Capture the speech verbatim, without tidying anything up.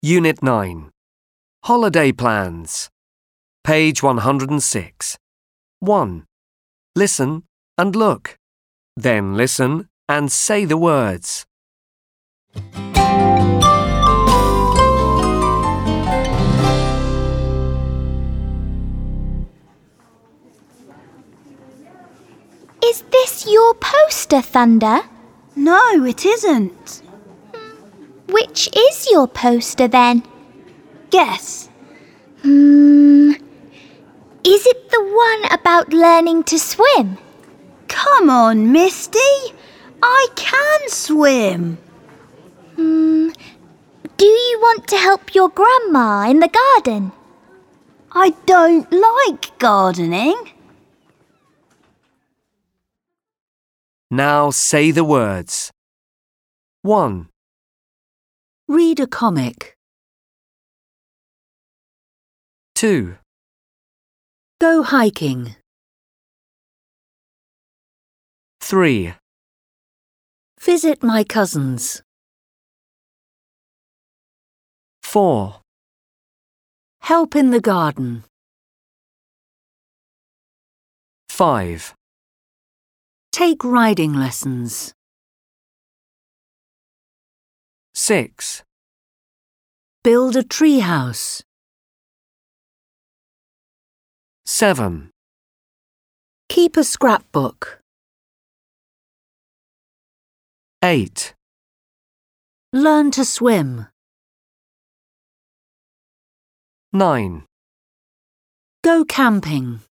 Unit nine. Holiday Plans. Page one hundred six. one. Listen and look. Then listen and say the words. Is this your poster, Thunder? No, it isn't. Which is your poster then? Guess. Hmm. Is it the one about learning to swim? Come on, Misty. I can swim. Hmm. Do you want to help your grandma in the garden? I don't like gardening. Now say the words. one. Read a comic. two. Go hiking. three. Visit my cousins. four. Help in the garden. five. Take riding lessons. six. Build a tree house. seven. Keep a scrapbook. eight. Learn to swim. nine. Go camping.